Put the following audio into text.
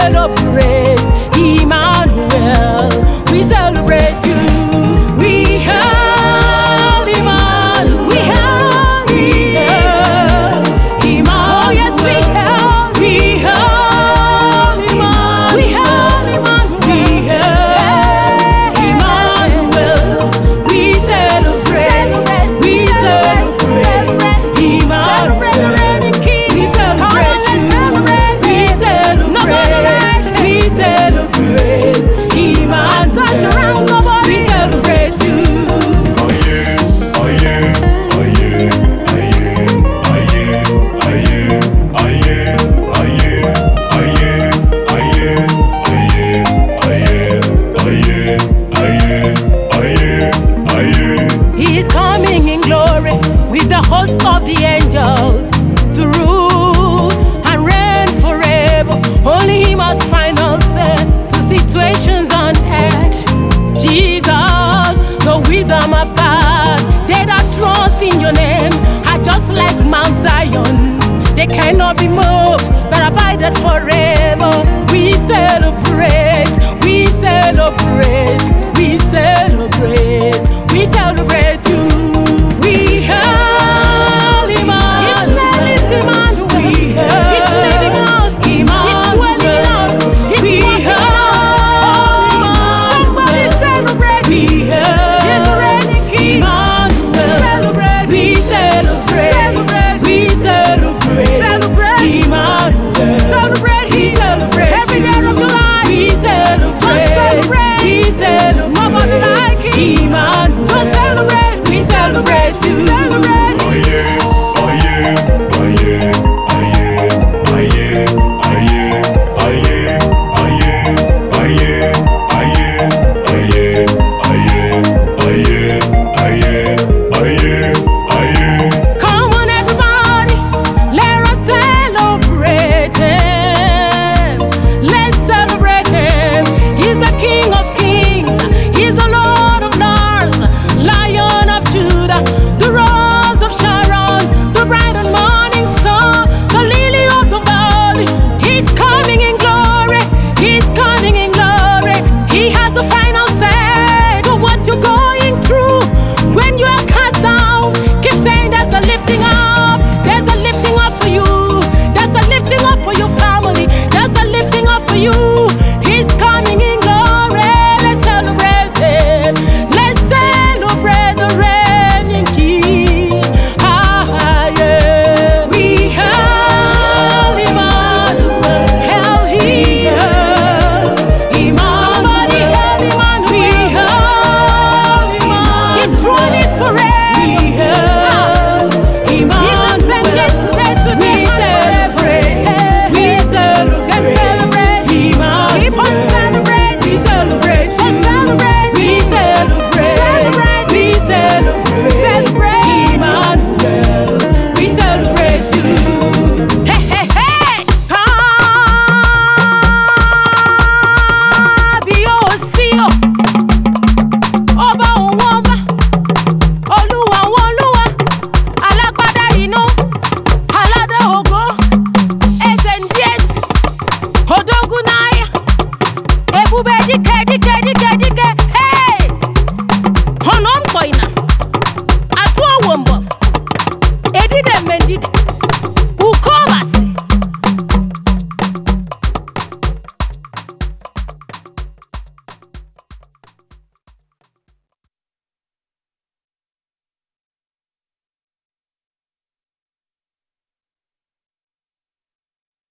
celebrate Emmanuel. We celebrate you. We hail Emmanuel. We hail Emmanuel. Oh yes, we hail. We hail Emmanuel. We hail Emmanuel. We celebrate. We celebrate Emmanuel. We celebrate you. We celebrate. We celebrate Emmanuel. We celebrate you. He is coming in glory with the host of the angels to rule and reign forever. Only He must final say to situations on earth. Jesus, the wisdom of God, they that trust in your name are just like Mount Zion. They cannot be moved, but abided forever.